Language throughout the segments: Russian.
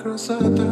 красота.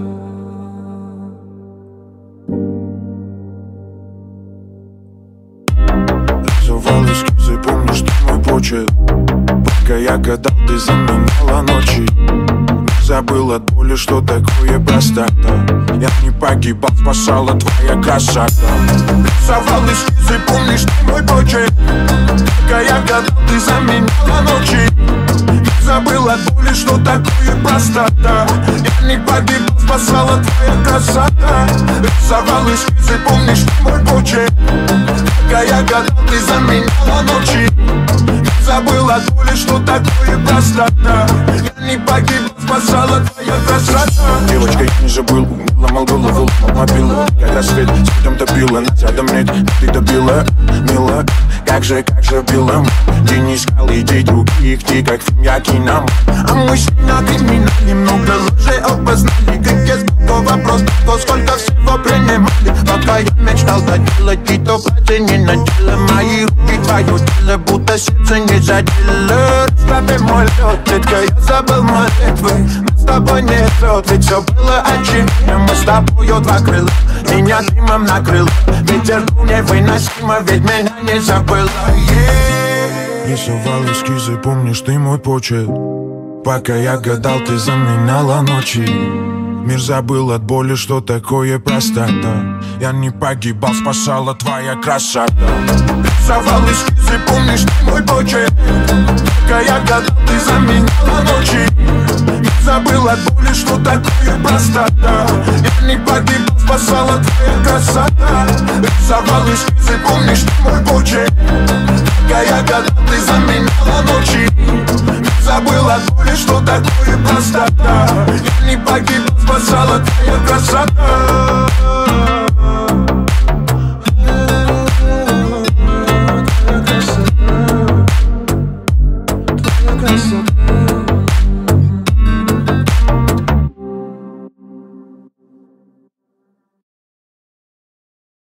Рисовал эскизы, помнишь ты мой почерк? Пока я гадал, ты заменяла ночи. Не забыл от боли, что такое простота. Я не погибал, спасала твоя красота. Рисовал эскизы, помнишь ты мой почерк? Пока я гадал, ты заменяла ночи. Не забыл от боли, что такое простота. Я не погибал, спасала твоя красота. Рисовал эскизы, помнишь ты мой почерк? Пока я гадал, ты заменяла ночи. Не забыл от боли, что такое простота. Я не погибал, спасала твоя красота. Девочка, я не забыл, ломал голову, ломал мобилу. Как рассвет, светом добила, нас рядом нет, ты добила. Мила, как же била. Ты не искал идей других, ты как фильм, я кином. А мы с ней на криминале много лжи опознали. Как я задал вопрос, то сколько всего принимали. Пока я мечтал доделать, и то платье не надела. Мои руки твое тело, будто сердце не задела. Расслаби мой лед, детка, я забыл молитвы. Нас с тобой не рвет, ведь все было очевидно. Мы с тобою два крыла, меня дымом накрыл. Ветер дул невыносимо, ведь меня не забыла. Рисовал эскизы, помнишь ты мой почерк? Пока я гадал, ты заменяла ночи. Мир забыл от боли, что такое простота. Я не погибал, спасала твоя красота. Рисовал эскизы, помнишь ты мой почерк? Пока я гадал, ты заменяла ночи. Не забыл от боли, что такое простота. Я не погибал, спасала твоя красота. Рисовал эскизы, помнишь ты мой почерк? Пока я гадал, ты заменяла ночи. Не забыл от боли, что такое простота. Я не погибал, спасала твоя красота.